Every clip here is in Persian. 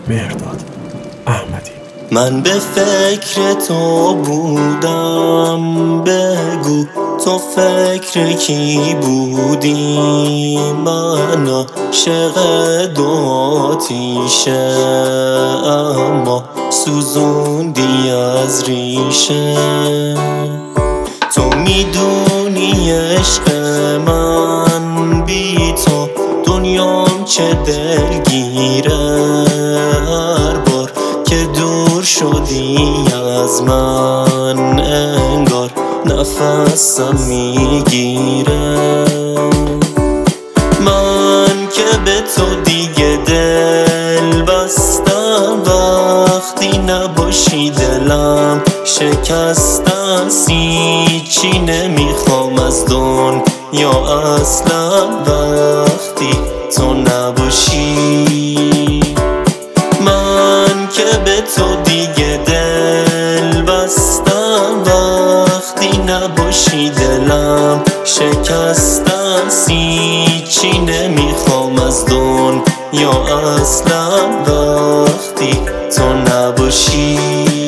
مهرداد احمدی. من به فکر تو بودم، بگو تو فکر کی بودی؟ من عاشق دو آتیشه، اما سوزوندی از ریشه. تو میدونی عشق من بی تو دنیام چه دلگیره. هر بار که دور شدی از من انگار نفسم میگیره. من که به تو دیگه دل بستم، وقتی نباشی دلم شکستم. هیچی نمیخوام از دنیا اصلا وقتی تو نباشی. من که به تو دیگه دل بستم، وقتی نباشی دلم شکستم. هیچی نمیخوام از دنیا اصلا وقتی تو نباشی.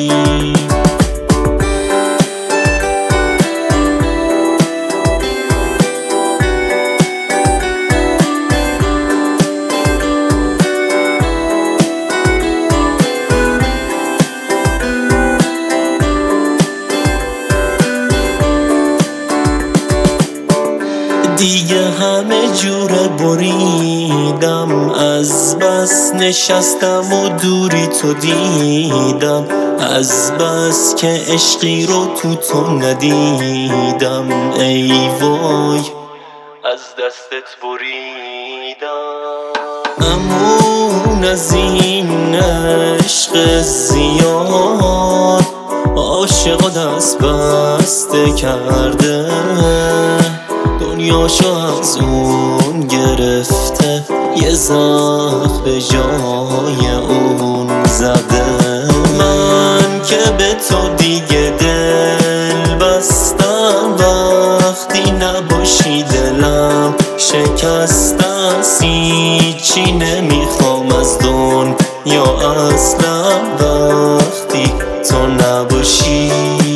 دیگه همه جوره بریدم، از بس نشستم و دوری تو دیدم. از بس که عشقی رو تو ندیدم، ای وای از دستت بریدم. امون از این عشق زیاد عاشق دست بسته کرده. دنیاشو از اون گرفته، یه زخم به جای اون زده. من که به تو دیگه دل بستم، وقتی نباشی دلم شکستم. هیچی نمیخوام از دنیا اصلا وقتی تو نباشی.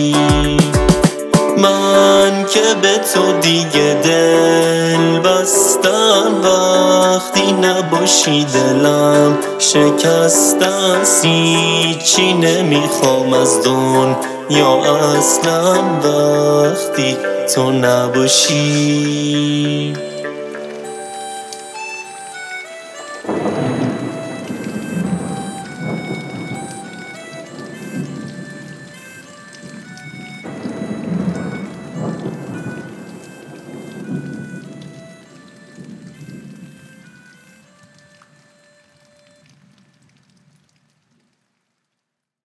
من که به تو دیگه دل بستم، وقتی نباشی دلم شکستم. هیچی نمیخوام از دنیا اصلا وقتی تو نباشی.